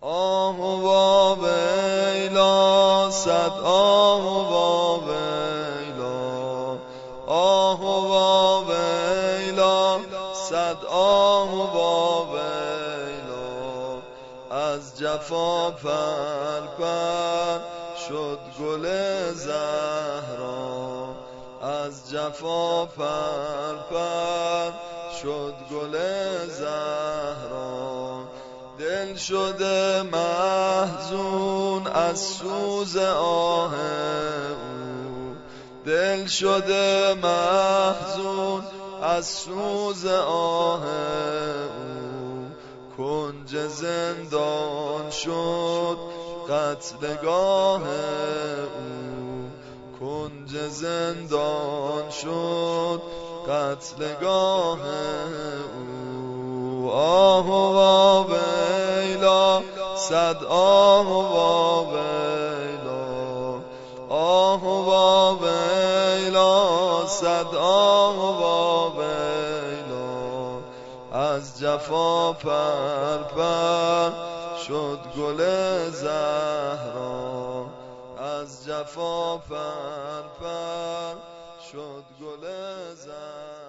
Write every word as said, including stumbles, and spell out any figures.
آه و ویلا صد آه و ویلا، آه و ویلا صد آه و ویلا. از جفا پر پر شد گل زهرا، از جفا پر پر شد گل زهرا. دل شده محزون از سوز آه او، دل شده محزون از سوز آه او. کنج زندان شد قتلگاه او، کنج زندان شد قتلگاه او. آه و ویلا صد آه و ویلا، آه و ویلا صد آه و ویلا. از جفا پر پر شد گل زهرا، از جفا پر پر شد گل زهرا.